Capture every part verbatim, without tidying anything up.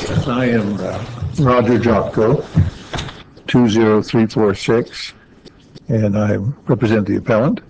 I am uh, Roger Jopko, two zero three four six, and I represent the appellant.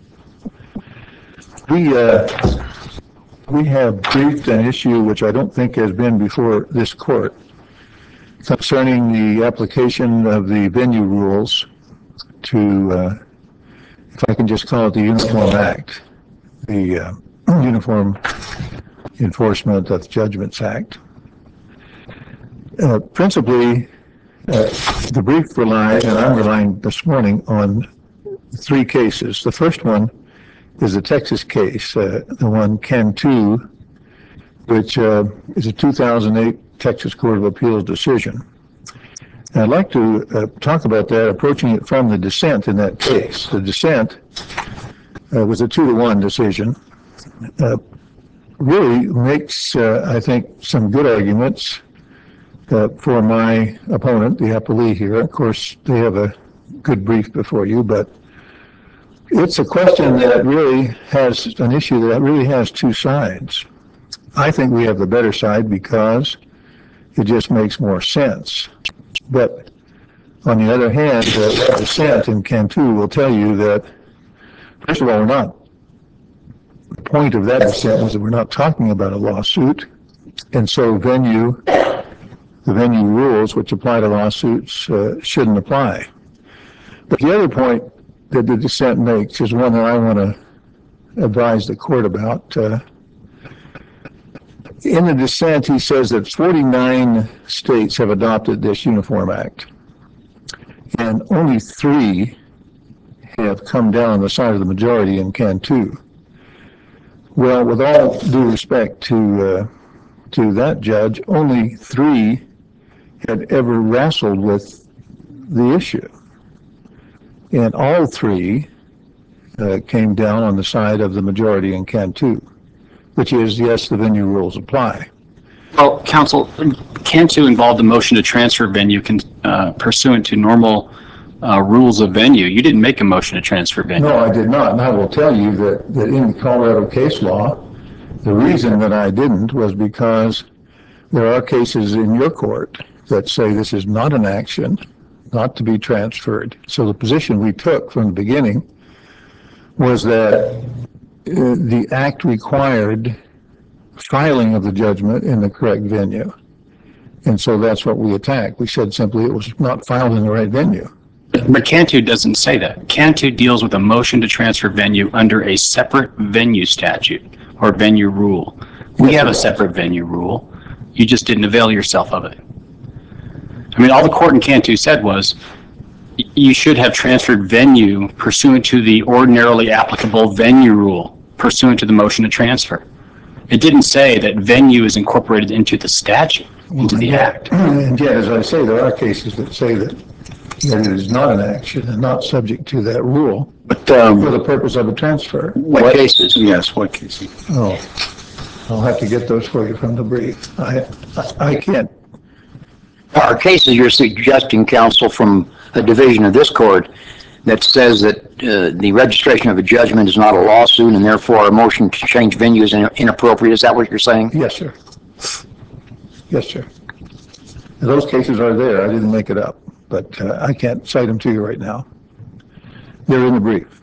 We uh, we have briefed an issue which I don't think has been before this court concerning the application of the venue rules to, uh, if I can just call it the Uniform Act, the uh, Uniform Enforcement of Judgments Act. Uh, principally, uh, the brief relies, and I'm relying this morning, on three cases. The first one is the Texas case, uh, the one Cantu, which uh, is a two thousand eight Texas Court of Appeals decision. And I'd like to uh, talk about that, approaching it from the dissent in that case. The dissent uh, was a two to one decision. Uh, really makes, uh, I think, some good arguments Uh, for my opponent, the appellee here. Of course, they have a good brief before you, but it's a question that really has an issue that really has two sides. I think we have the better side because it just makes more sense. But on the other hand, uh, that dissent in Cantu will tell you that, first of all, we're not, the point of that dissent was that we're not talking about a lawsuit, and so venue the venue rules which apply to lawsuits uh, shouldn't apply. But the other point that the dissent makes is one that I want to advise the court about. Uh, in the dissent, he says that forty-nine states have adopted this Uniform Act, and only three have come down on the side of the majority in Cantu. Well, with all due respect to uh, to that judge, only three had ever wrestled with the issue. And all three uh, came down on the side of the majority in Cantu, which is, yes, the venue rules apply. Well, counsel, Cantu involved a motion to transfer venue con, uh, pursuant to normal uh, rules of venue. You didn't make a motion to transfer venue. No, I did not. And I will tell you that, that in Colorado case law, the reason that I didn't was because there are cases in your court that say this is not an action, not to be transferred. So the position we took from the beginning was that uh, the act required filing of the judgment in the correct venue. And so that's what we attacked. We said simply it was not filed in the right venue. But Cantu doesn't say that. Cantu deals with a motion to transfer venue under a separate venue statute or venue rule. We have a separate venue rule. You just didn't avail yourself of it. I mean, all the court in Cantu said was you should have transferred venue pursuant to the ordinarily applicable venue rule pursuant to the motion to transfer. It didn't say that venue is incorporated into the statute, into the act. And yet, as I say, there are cases that say that, that it is not an action and not subject to that rule But um, for the purpose of a transfer. What, what cases? Yes, what cases? Oh, I'll have to get those for you from the brief. I, I, I can't. Are cases you're suggesting, counsel, from a division of this court that says that uh, the registration of a judgment is not a lawsuit and therefore a motion to change venue is inappropriate? Is that what you're saying? Yes, sir. Yes, sir. Those cases are there. I didn't make it up, but uh, I can't cite them to you right now. They're in the brief.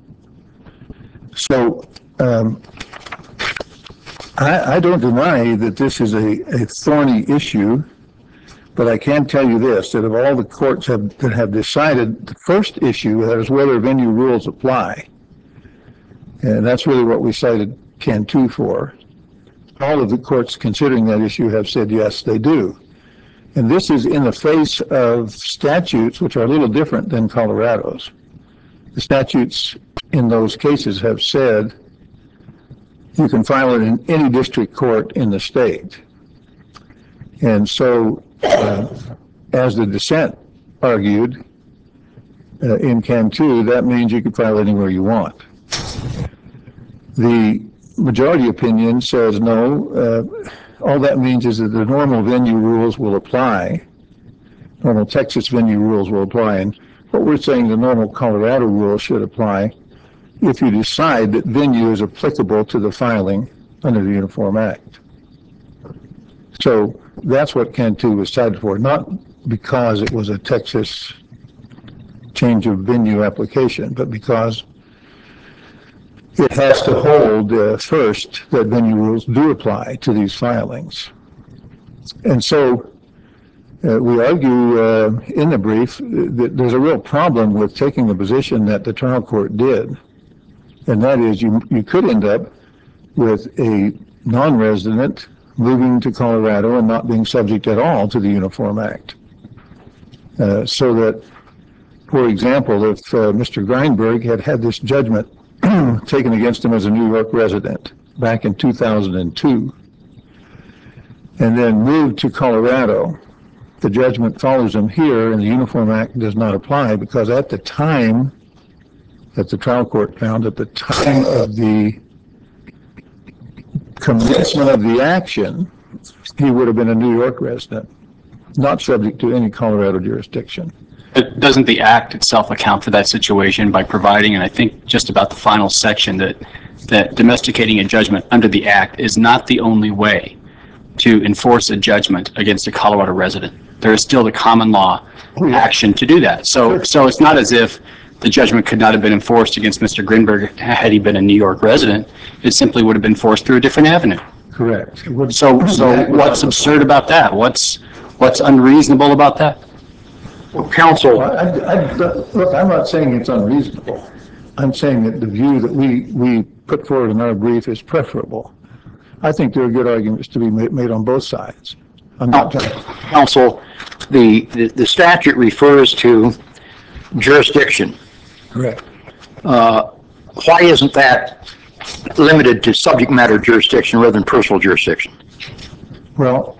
So um, I, I don't deny that this is a, a thorny issue. But I can tell you this, that of all the courts have, that have decided the first issue, that is whether venue rules apply, and that's really what we cited Cantu for, all of the courts considering that issue have said yes, they do. And this is in the face of statutes which are a little different than Colorado's. The statutes in those cases have said you can file it in any district court in the state. And so, uh, as the dissent argued uh, in Cantu, that means you can file anywhere you want. The majority opinion says no, uh, all that means is that the normal venue rules will apply, normal Texas venue rules will apply, and what we're saying the normal Colorado rules should apply if you decide that venue is applicable to the filing under the Uniform Act. So that's what Cantu was cited for, not because it was a Texas change of venue application, but because it has to hold uh, first that venue rules do apply to these filings. And so uh, we argue uh, in the brief that there's a real problem with taking the position that the trial court did. And that is you, you could end up with a non-resident moving to Colorado and not being subject at all to the Uniform Act. Uh, so that, for example, if uh, Mister Greinberg had had this judgment taken against him as a New York resident back in two thousand two and then moved to Colorado, the judgment follows him here and the Uniform Act does not apply because at the time that the trial court found, at the time of the commencement of the action, he would have been a New York resident, not subject to any Colorado jurisdiction. But doesn't the Act itself account for that situation by providing, and I think just about the final section, that that domesticating a judgment under the Act is not the only way to enforce a judgment against a Colorado resident? There is still the common law action to do that. So, so it's not as if the judgment could not have been enforced against Mister Greenberg had he been a New York resident. It simply would have been forced through a different avenue. Correct. So, so what's absurd about that? What's what's unreasonable about that? Well, counsel, Well, I, I, look, I'm not saying it's unreasonable. I'm saying that the view that we, we put forward in our brief is preferable. I think there are good arguments to be made, made on both sides. I'm not trying. counsel, the, the, the statute refers to jurisdiction. Correct. Uh, why isn't that limited to subject matter jurisdiction rather than personal jurisdiction? Well,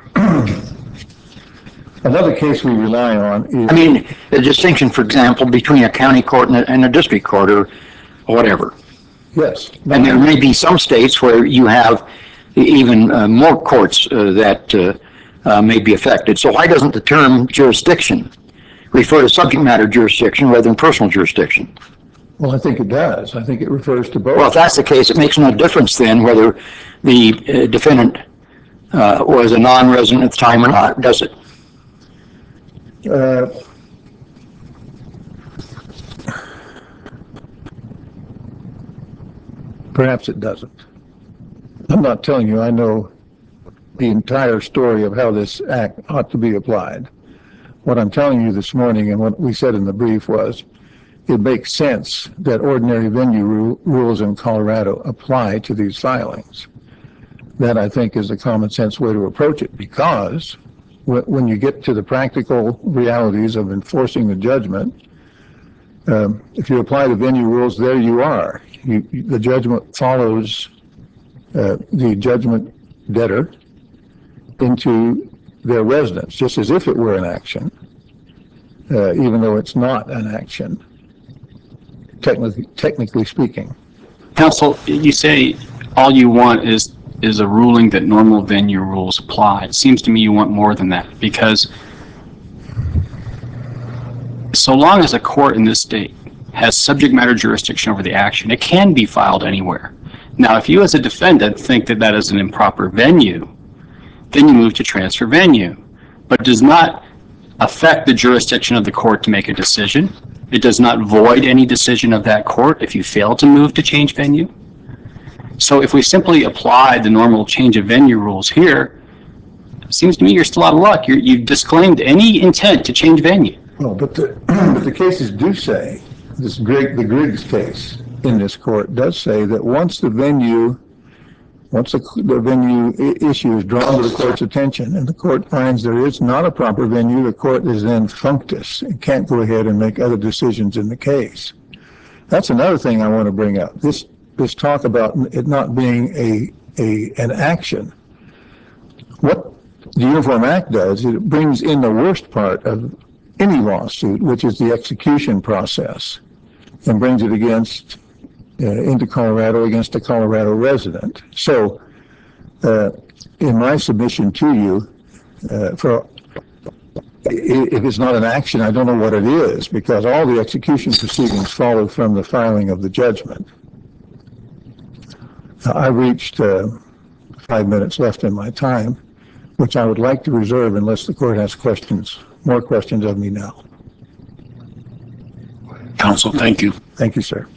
another case we rely on is... I mean, the distinction, for example, between a county court and a, and a district court or whatever. Yes. And there may be some states where you have even uh, more courts uh, that uh, uh, may be affected. So why doesn't the term jurisdiction refer to subject matter jurisdiction rather than personal jurisdiction? Well, I think it does. I think it refers to both. Well, if that's the case, it makes no difference then whether the uh, defendant uh, was a non-resident at the time or not, does it? Uh, perhaps it doesn't. I'm not telling you I know the entire story of how this act ought to be applied. What I'm telling you this morning and what we said in the brief was it makes sense that ordinary venue ru- rules in Colorado apply to these filings. That, I think, is a common sense way to approach it because w- when you get to the practical realities of enforcing the judgment, um, if you apply the venue rules, there you are. You, you, the judgment follows uh, the judgment debtor into their residence, just as if it were an action, uh, even though it's not an action, technically, technically speaking. Counsel, you say all you want is is a ruling that normal venue rules apply. It seems to me you want more than that, because so long as a court in this state has subject matter jurisdiction over the action, it can be filed anywhere. Now, if you as a defendant think that that is an improper venue, then you move to transfer venue, but it does not affect the jurisdiction of the court to make a decision. It does not void any decision of that court if you fail to move to change venue. So if we simply apply the normal change of venue rules here, it seems to me you're still out of luck. You're, you've disclaimed any intent to change venue. Well, but the, but the cases do say, this Greg, the Griggs case in this court does say that once the venue, once the, the venue I- issue is drawn to the court's attention and the court finds there is not a proper venue, the court is then functus and can't go ahead and make other decisions in the case. That's another thing I want to bring up. This this talk about it not being a a an action. What the Uniform Act does is it brings in the worst part of any lawsuit, which is the execution process, and brings it against uh, into Colorado against a Colorado resident. So, uh, in my submission to you, uh, for if it's not an action, I don't know what it is, because all the execution proceedings follow from the filing of the judgment. Now, I reached uh, five minutes left in my time. which I would like to reserve unless the court has questions, more questions of me now. Counsel, thank you. Thank you, sir.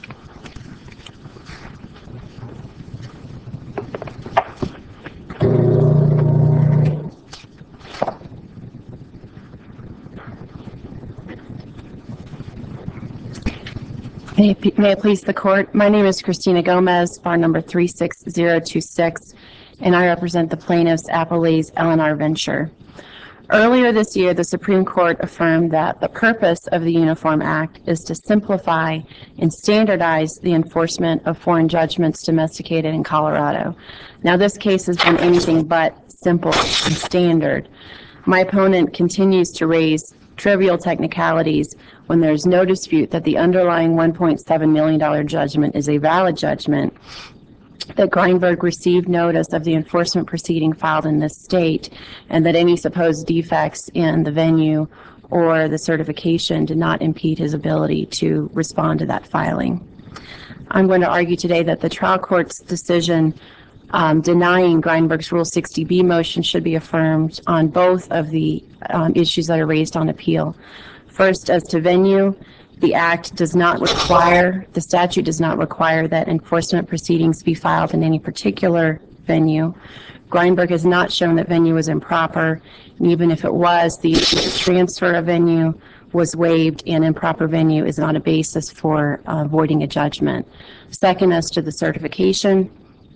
May it, may it please the court. My name is Christina Gomez, bar number three six zero two six, and I represent the plaintiffs appellees L and R Venture. Earlier this year, the Supreme Court affirmed that the purpose of the Uniform Act is to simplify and standardize the enforcement of foreign judgments domesticated in Colorado. Now, this case has been anything but simple and standard. My opponent continues to raise trivial technicalities when there's no dispute that the underlying one point seven million dollars judgment is a valid judgment, that Greinberg received notice of the enforcement proceeding filed in this state, and that any supposed defects in the venue or the certification did not impede his ability to respond to that filing. I'm going to argue today that the trial court's decision Um, denying Greinberg's Rule sixty B motion should be affirmed on both of the um, issues that are raised on appeal. First, as to venue, the Act does not require, the statute does not require that enforcement proceedings be filed in any particular venue. Greinberg has not shown that venue was improper, and even if it was, the transfer of venue was waived, and improper venue is not a basis for uh, voiding a judgment. Second, as to the certification,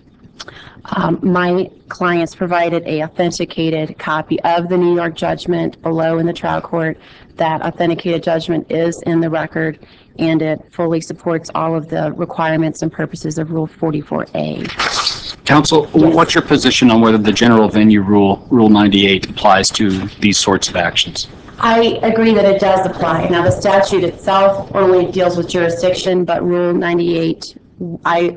Um, my clients provided a authenticated copy of the New York judgment below in the trial court. That authenticated judgment is in the record, and it fully supports all of the requirements and purposes of Rule forty-four A. Counsel, Yes. what's your position on whether the general venue rule, Rule ninety-eight, applies to these sorts of actions? I agree that it does apply. Now, the statute itself only deals with jurisdiction, but Rule ninety-eight, I,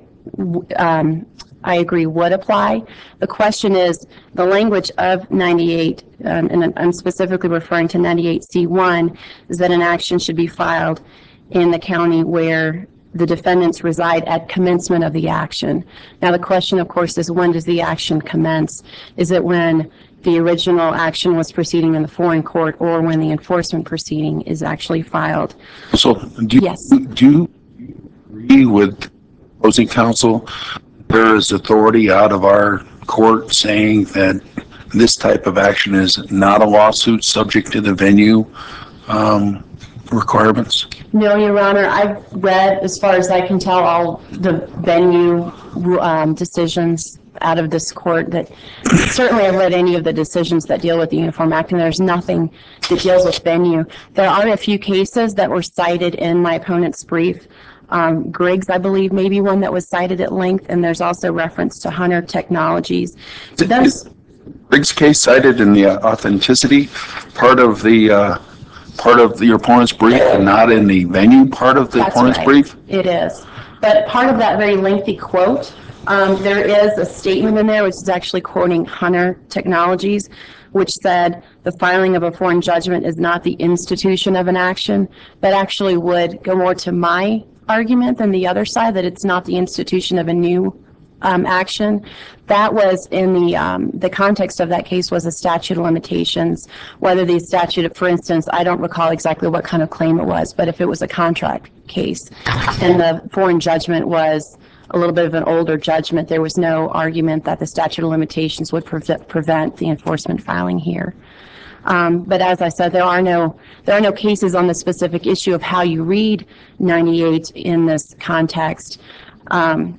um, I agree would apply. The question is, the language of ninety-eight, um, and I'm specifically referring to ninety-eight C one, is that an action should be filed in the county where the defendants reside at commencement of the action. Now, the question, of course, is when does the action commence? Is it when the original action was proceeding in the foreign court, or when the enforcement proceeding is actually filed? So, do you, Yes. do you agree with opposing counsel? There is authority out of our court saying that this type of action is not a lawsuit subject to the venue um, requirements? No, Your Honor. I've read, as far as I can tell, all the venue um, decisions out of this court. That certainly I've read any of the decisions that deal with the Uniform Act, and there's nothing that deals with venue. There are a few cases that were cited in my opponent's brief. Um, Griggs, I believe, may be one that was cited at length, and there's also reference to Hunter Technologies. Is Griggs' case cited in the authenticity part of the uh, part of your opponent's brief, and not in the venue part of the That's opponent's right. brief? It is. But part of that very lengthy quote, um, there is a statement in there which is actually quoting Hunter Technologies, which said the filing of a foreign judgment is not the institution of an action. That actually would go more to my argument than the other side, that it's not the institution of a new um, action. That was in the um, the context of that case was a statute of limitations. Whether the statute, for instance, I don't recall exactly what kind of claim it was, but if it was a contract case and the foreign judgment was a little bit of an older judgment, there was no argument that the statute of limitations would pre- prevent the enforcement filing here. Um, but as I said, there are no there are no cases on the specific issue of how you read ninety-eight in this context. Um,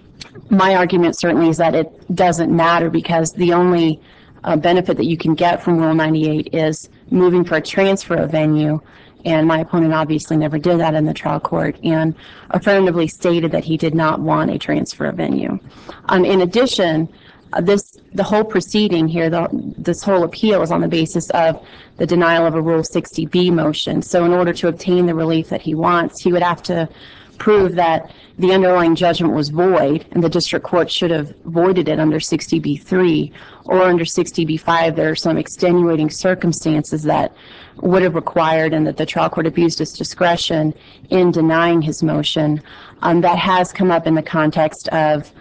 my argument certainly is that it doesn't matter, because the only uh, benefit that you can get from Rule ninety-eight is moving for a transfer of venue, and my opponent obviously never did that in the trial court, and affirmatively stated that he did not want a transfer of venue. Um, in addition, Uh, this, the whole proceeding here, the, this whole appeal is on the basis of the denial of a Rule sixty B motion. So in order to obtain the relief that he wants, he would have to prove that the underlying judgment was void, and the district court should have voided it under sixty B three, or under sixty B five, there are some extenuating circumstances that would have required, and that the trial court abused its discretion in denying his motion. Um, that has come up in the context of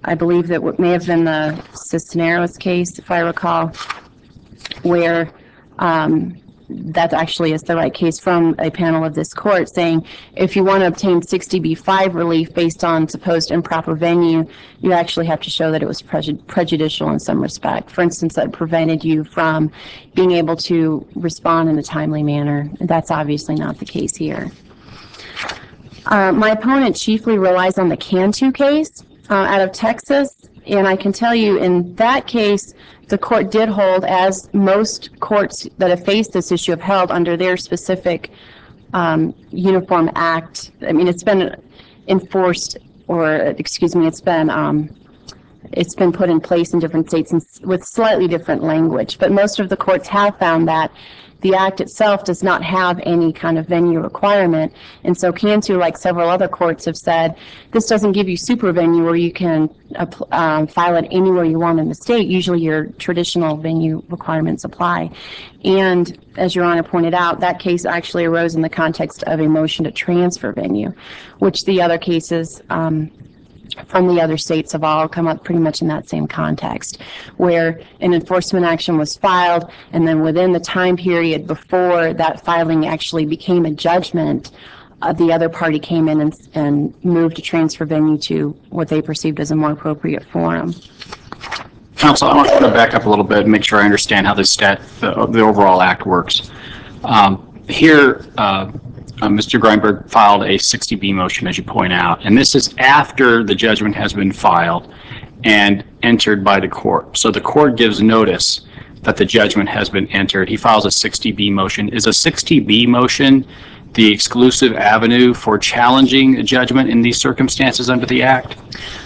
I believe that what may have been the Cisneros case, if I recall, where um, that actually is the right case from a panel of this court saying if you want to obtain sixty B five relief based on supposed improper venue, you actually have to show that it was prejud- prejudicial in some respect. For instance, that prevented you from being able to respond in a timely manner. That's obviously not the case here. Uh, my opponent chiefly relies on the Cantu case uh, out of Texas, and I can tell you in that case, the court did hold, as most courts that have faced this issue have held under their specific um, uniform act. I mean, it's been enforced, or excuse me, it's been um, it's been put in place in different states and with slightly different language. But most of the courts have found that the act itself does not have any kind of venue requirement. And so Cantu, like several other courts, have said, this doesn't give you super venue where you can um, file it anywhere you want in the state. Usually your traditional venue requirements apply. And as Your Honor pointed out, that case actually arose in the context of a motion to transfer venue, which the other cases um, from the other states have all come up pretty much in that same context, where an enforcement action was filed, and then within the time period before that filing actually became a judgment, uh, the other party came in and, and moved to transfer venue to what they perceived as a more appropriate forum. Counsel, I want to back up a little bit and make sure I understand how this stat, the, the overall act works. Um, here, uh, Uh, Mister Greinberg filed a sixty B motion, as you point out, and this is after the judgment has been filed and entered by the court. So the court gives notice that the judgment has been entered. He files a sixty B motion. Is a sixty B motion the exclusive avenue for challenging a judgment in these circumstances under the Act?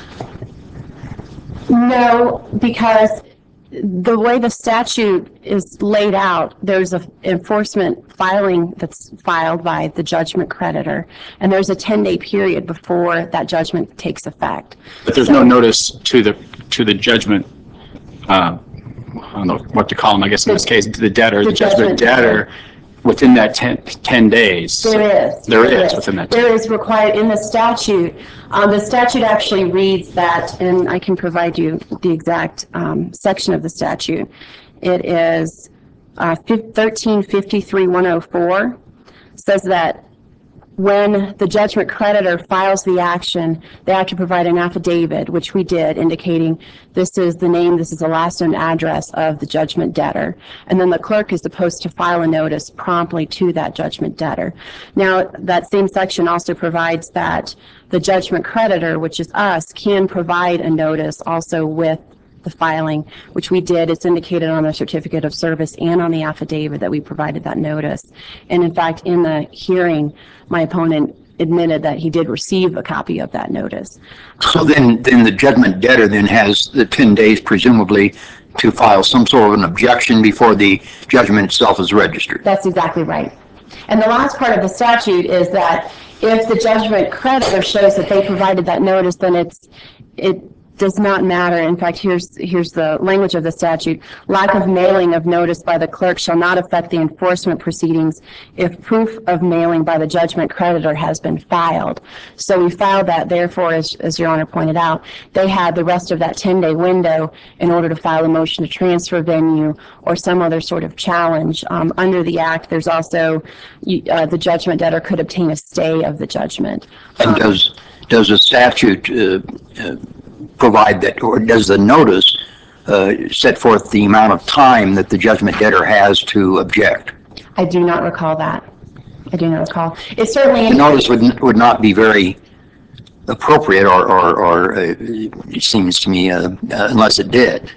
No, because the way the statute is laid out, there's a enforcement filing that's filed by the judgment creditor, and there's a ten-day period before that judgment takes effect. But there's So, no notice to the to the judgment. Uh, I don't know what to call him. I guess in this case, to the debtor, the, the judgment judgment debtor, within that ten, ten days. There is. There is within that. There is required in the statute. Um, the statute actually reads that, and I can provide you the exact um, section of the statute. It is uh, thirteen fifty-three one oh four, says that when the judgment creditor files the action, they have to provide an affidavit, which we did, indicating this is the name, this is the last known address of the judgment debtor. And then the clerk is supposed to file a notice promptly to that judgment debtor. Now, that same section also provides that the judgment creditor, which is us, can provide a notice also with the filing, which we did. It's indicated on the certificate of service and on the affidavit that we provided that notice. And in fact, in the hearing, my opponent admitted that he did receive a copy of that notice. So then, then the judgment debtor then has the ten days presumably to file some sort of an objection before the judgment itself is registered. That's exactly right. And the last part of the statute is that if the judgment creditor shows that they provided that notice, then it's, it does not matter. In fact, here's here's the language of the statute. Lack of mailing of notice by the clerk shall not affect the enforcement proceedings if proof of mailing by the judgment creditor has been filed. So we filed that. Therefore, as, as Your Honor pointed out, they had the rest of that ten-day window in order to file a motion to transfer venue or some other sort of challenge. Um, under the Act, there's also uh, the judgment debtor could obtain a stay of the judgment. And does does the statute uh, uh, provide that, or does the notice uh, set forth the amount of time that the judgment debtor has to object? I do not recall that. I do not recall. It certainly... The notice would would not be very appropriate, or, or, or uh, it seems to me, uh, uh, unless it did.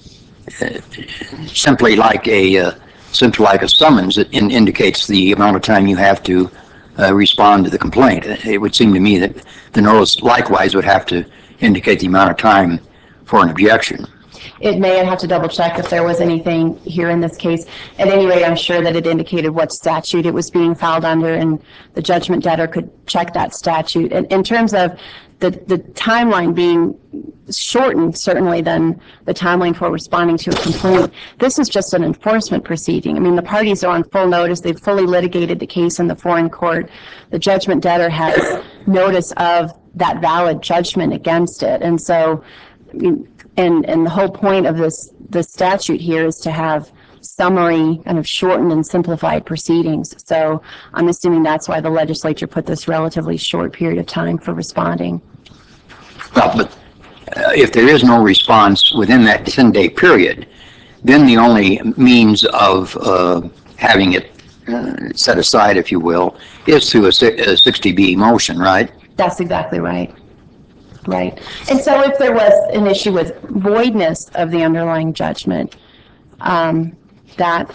Uh, simply like a uh, simply like a summons, it in, indicates the amount of time you have to uh, respond to the complaint. It would seem to me that the notice likewise would have to indicate the amount of time for an objection. It may. I'd have to double check if there was anything here in this case. At any rate, I'm sure that it indicated what statute it was being filed under, and the judgment debtor could check that statute. In, in terms of the, the timeline being shortened, certainly, than the timeline for responding to a complaint, this is just an enforcement proceeding. I mean, the parties are on full notice. They've fully litigated the case in the foreign court. The judgment debtor has notice of that valid judgment against it. And so and, and the whole point of this, this statute here is to have summary, kind of shortened and simplified proceedings. So I'm assuming that's why the legislature put this relatively short period of time for responding. Well, but uh, if there is no response within that ten-day period, then the only means of uh, having it uh, set aside, if you will, is through a, a sixty B motion, right? That's exactly right. Right. And so if there was an issue with voidness of the underlying judgment, um, that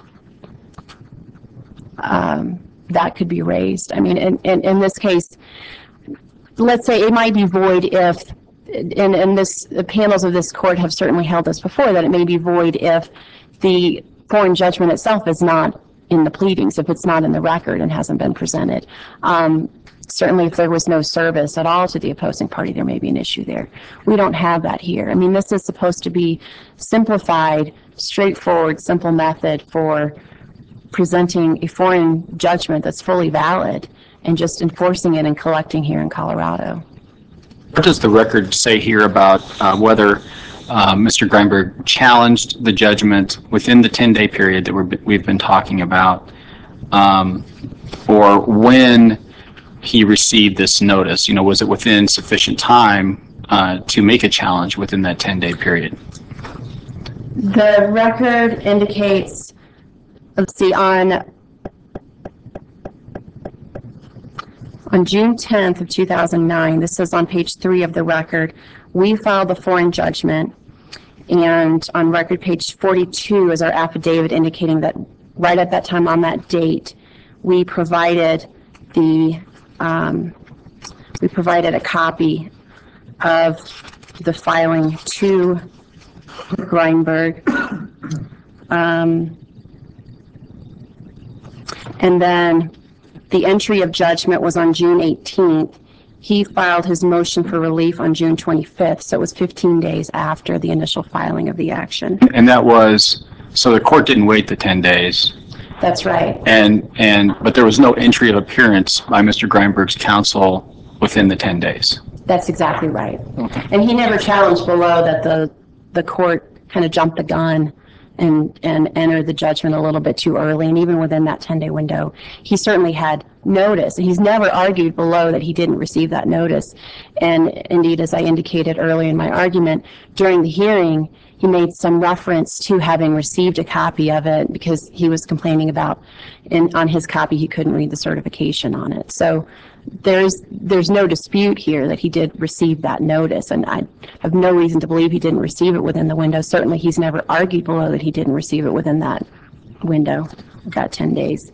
um, that could be raised. I mean, in, in, in this case, let's say it might be void if, and, and this, the panels of this court have certainly held this before, that it may be void if the foreign judgment itself is not in the pleadings, if it's not in the record and hasn't been presented. Um, certainly if there was no service at all to the opposing party, there may be an issue there. We don't have that here. I mean, this is supposed to be simplified, straightforward, simple method for presenting a foreign judgment that's fully valid and just enforcing it and collecting here in Colorado. What does the record say here about uh, whether uh, Mister Greinberg challenged the judgment within the ten-day period that we're, we've been talking about, um, or when he received this notice? You know, was it within sufficient time uh, to make a challenge within that ten-day period? The record indicates, let's see, on on June tenth of two thousand nine, this is on page three of the record, we filed the foreign judgment, and on record page forty-two is our affidavit indicating that right at that time on that date, we provided the um, we provided a copy of the filing to Greinberg. Um, and then the entry of judgment was on June eighteenth. He filed his motion for relief on June twenty-fifth, so it was fifteen days after the initial filing of the action. And that was, so the court didn't wait the ten days. That's right. And, and, but there was no entry of appearance by Mister Greinberg's counsel within the ten days. That's exactly right. And he never challenged below that the, the court kind of jumped the gun and, and entered the judgment a little bit too early. And even within that ten-day window, he certainly had notice. He's never argued below that he didn't receive that notice. And indeed, as I indicated earlier in my argument, during the hearing, he made some reference to having received a copy of it because he was complaining about, in, on his copy, he couldn't read the certification on it. So there's there's no dispute here that he did receive that notice, and I have no reason to believe he didn't receive it within the window. Certainly, he's never argued below that he didn't receive it within that window, that ten days.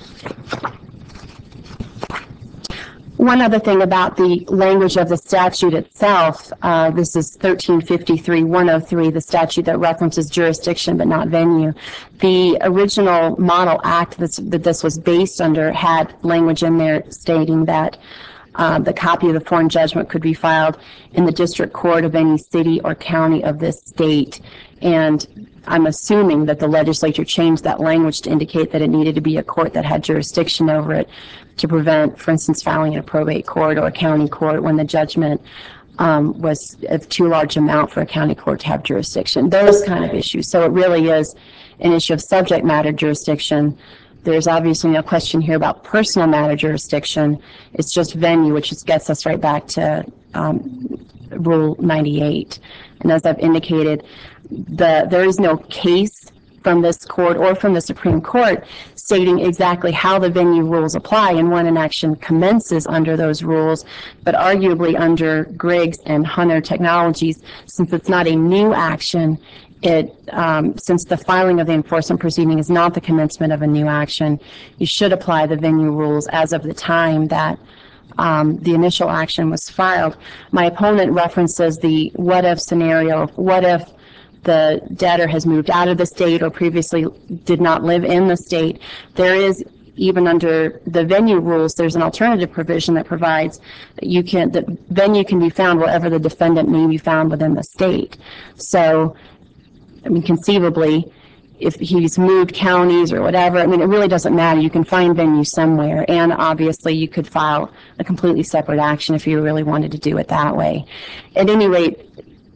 One other thing about the language of the statute itself, uh, this is thirteen fifty-three one oh three, the statute that references jurisdiction but not venue. The original model act that's, that this was based under had language in there stating that uh, the copy of the foreign judgment could be filed in the district court of any city or county of this state. And I'm assuming that the legislature changed that language to indicate that it needed to be a court that had jurisdiction over it to prevent, for instance, filing in a probate court or a county court when the judgment um, was of too large amount for a county court to have jurisdiction, those kind of issues. So it really is an issue of subject matter jurisdiction. There's obviously no question here about personal matter jurisdiction. It's just venue, which just gets us right back to um, Rule ninety-eight. And as I've indicated, the there is no case from this court or from the Supreme Court stating exactly how the venue rules apply and when an action commences under those rules. But arguably under Griggs and Hunter Technologies, since it's not a new action, it um, since the filing of the enforcement proceeding is not the commencement of a new action, you should apply the venue rules as of the time that um, the initial action was filed. My opponent references the what-if scenario. What if the debtor has moved out of the state or previously did not live in the state? There is, even under the venue rules, there's an alternative provision that provides that you can, that venue can be found wherever the defendant may be found within the state. So, I mean, conceivably, if he's moved counties or whatever, I mean, it really doesn't matter. You can find venue somewhere, and obviously you could file a completely separate action if you really wanted to do it that way. At any rate,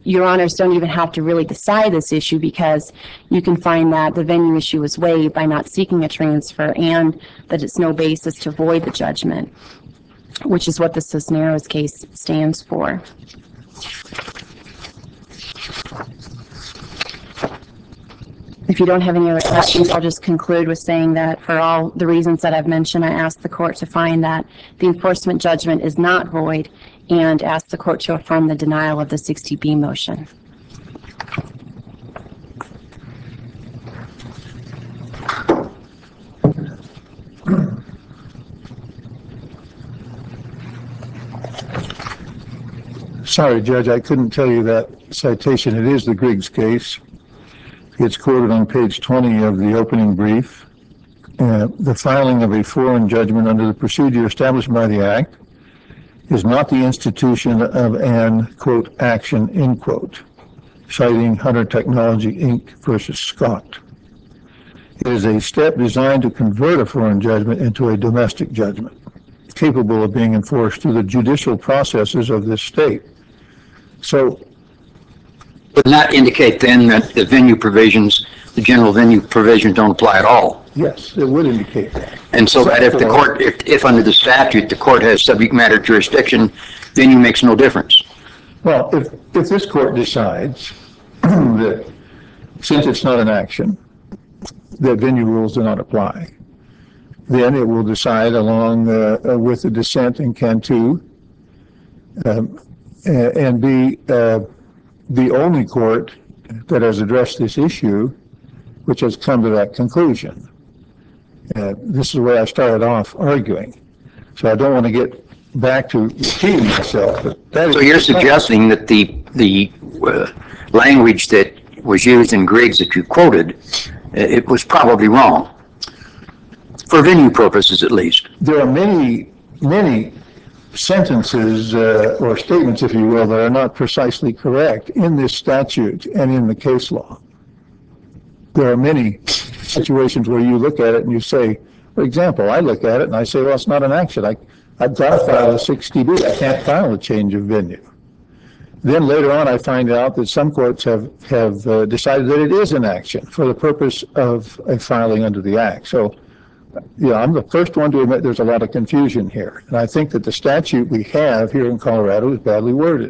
your honors don't even have to really decide this issue because you can find that the venue issue was waived by not seeking a transfer and that it's no basis to void the judgment, which is what the Cisneros case stands for. If you don't have any other questions, I'll just conclude with saying that for all the reasons that I've mentioned, I ask the court to find that the enforcement judgment is not void and ask the court to affirm the denial of the sixty B motion. Sorry, Judge, I couldn't tell you that citation. It is the Griggs case. It's quoted on page twenty of the opening brief. Uh, the filing of a foreign judgment under the procedure established by the Act is not the institution of an, quote, action, end quote, citing Hunter Technology, Incorporated versus Scott. It is a step designed to convert a foreign judgment into a domestic judgment, capable of being enforced through the judicial processes of this state. So, Would that indicate then that the venue provisions, the general venue provisions don't apply at all? yes, it would indicate that. And so that if the court, if, if under the statute, the court has subject matter jurisdiction, venue makes no difference. Well, if, if this court decides that since it's not an action, that venue rules do not apply, then it will decide along uh, uh, with the dissent in Cantu um, and be uh, the only court that has addressed this issue which has come to that conclusion. Uh, this is where I started off arguing. So I don't want to get back to repeating myself. But that So is you're suggesting that the, the uh, language that was used in Griggs that you quoted, uh, it was probably wrong, for venue purposes at least. there are many, many sentences uh, or statements, if you will, that are not precisely correct in this statute and in the case law. There are many situations where you look at it and you say, for example, I look at it and I say, well, it's not an action. I, I've got to file a sixty B. I can't file a change of venue. Then later on, I find out that some courts have, have uh, decided that it is an action for the purpose of a filing under the Act. So, yeah, I'm the first one to admit there's a lot of confusion here. And I think that the statute we have here in Colorado is badly worded.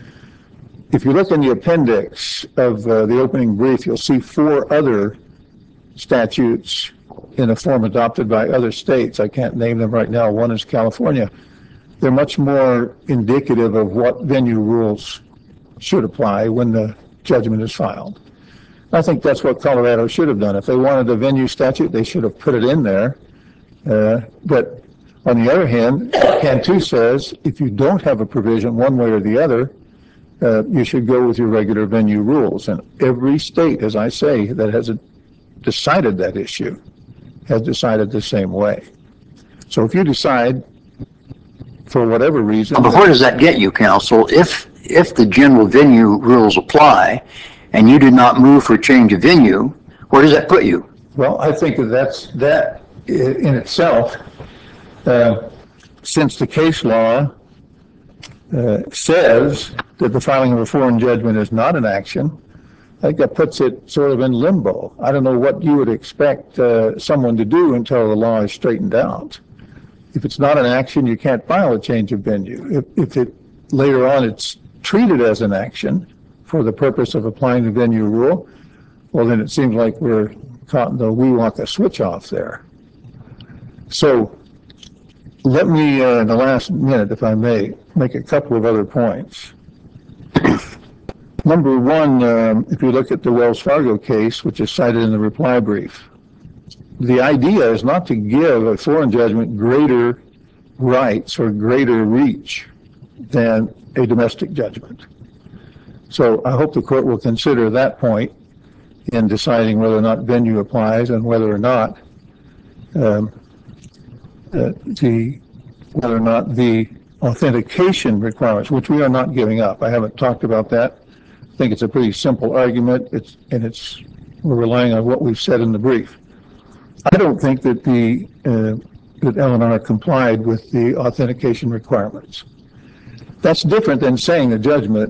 If you look in the appendix of uh, the opening brief, you'll see four other statutes in a form adopted by other states. I can't name them right now. One is California. They're much more indicative of what venue rules should apply when the judgment is filed. I think that's what Colorado should have done. If they wanted a venue statute, they should have put it in there. Uh, but on the other hand, Cantu says if you don't have a provision one way or the other, uh, you should go with your regular venue rules. And every state, as I say, that has a, decided that issue has decided the same way. So if you decide, for whatever reason... But where does that get you, counsel? If, if the general venue rules apply, and you did not move for change of venue, where does that put you? Well, I think that that's, that in itself, uh, since the case law uh, says that the filing of a foreign judgment is not an action, I think that puts it sort of in limbo. I don't know what you would expect uh, someone to do until the law is straightened out. If it's not an action, you can't file a change of venue. If, if it later on it's treated as an action for the purpose of applying the venue rule, well, then it seems like we're caught in the we want the switch off there. So let me, uh, in the last minute, if I may, make a couple of other points. Number one, um, if you look at the Wells Fargo case, which is cited in the reply brief, the idea is not to give a foreign judgment greater rights or greater reach than a domestic judgment. So I hope the court will consider that point in deciding whether or not venue applies and whether or not um, uh, the whether or not the authentication requirements, which we are not giving up. I haven't talked about that. I think it's a pretty simple argument. It's and it's we're relying on what we've said in the brief. I don't think that the uh, that L and R complied with the authentication requirements. That's different than saying the judgment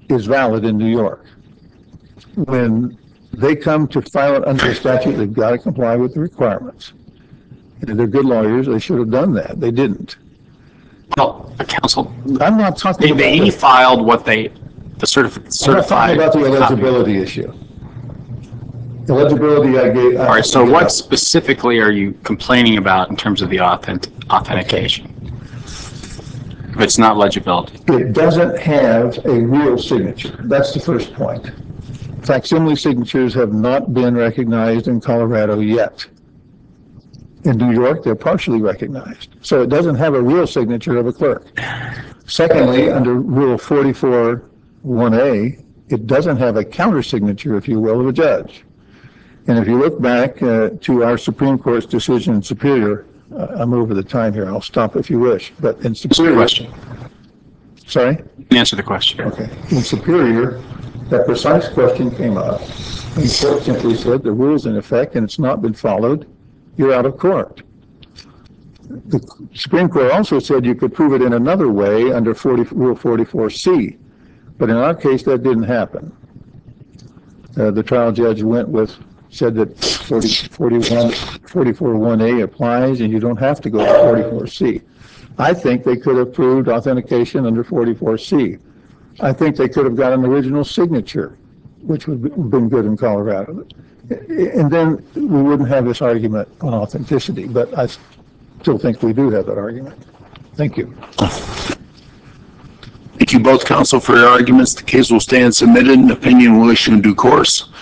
is valid in New York. When they come to file it under a statute, they've got to comply with the requirements. And if they're good lawyers, they should have done that. They didn't. Well, counsel, I'm not talking they, about they the, e-filed what they, the certif- I'm not certified. talking about the copy. eligibility issue. Eligibility, I gave. All right, so what specifically are you complaining about in terms of the authentic, authentication? If it's not legibility. It doesn't have a real signature. That's the first point. Facsimile signatures have not been recognized in Colorado yet. In New York, they're partially recognized. So it doesn't have a real signature of a clerk. Secondly, under Rule forty-four one A, it doesn't have a counter signature, if you will, of a judge. And if you look back uh, to our Supreme Court's decision in Superior, uh, I'm over the time here, I'll stop if you wish, but in Answer the Superior... question. Sorry? You can answer the question. Okay. In Superior, that precise question came up, and the court simply said the rule's in effect and it's not been followed, you're out of court. The Supreme Court also said you could prove it in another way under forty, Rule forty-four C, but in our case that didn't happen. Uh, the trial judge went with, said that forty, forty-one, forty-four one A applies and you don't have to go to forty-four C. I think they could have proved authentication under forty-four C. I think they could have got an original signature, which would have been good in Colorado. And then we wouldn't have this argument on authenticity, but I still think we do have that argument. Thank you. Thank you both, counsel, for your arguments. The case will stand submitted and opinion will issue in due course.